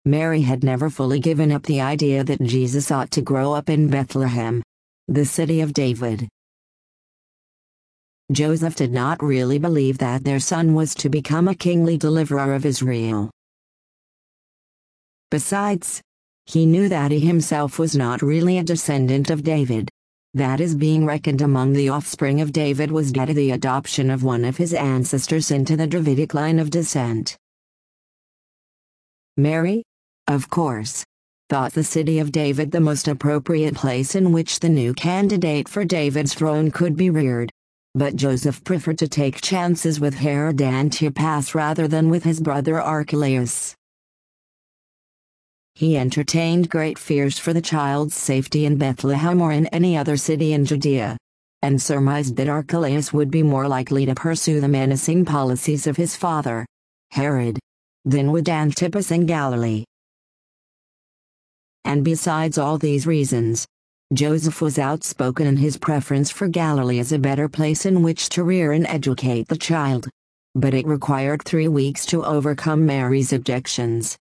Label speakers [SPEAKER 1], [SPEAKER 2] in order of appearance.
[SPEAKER 1] Mary had never fully given up the idea that Jesus ought to grow up in Bethlehem, the city of David. Joseph did not really believe that their son was to become a kingly deliverer of Israel. Besides, he knew that he himself was not really a descendant of David. That is, being reckoned among the offspring of David was due to the adoption of one of his ancestors into the Davidic line of descent. Mary, of course, thought the city of David the most appropriate place in which the new candidate for David's throne could be reared. But Joseph preferred to take chances with Herod Antipas rather than with his brother Archelaus. He entertained great fears for the child's safety in Bethlehem or in any other city in Judea, and surmised that Archelaus would be more likely to pursue the menacing policies of his father, Herod, than would Antipas in Galilee. And besides all these reasons, Joseph was outspoken in his preference for Galilee as a better place in which to rear and educate the child. But it required 3 weeks to overcome Mary's objections.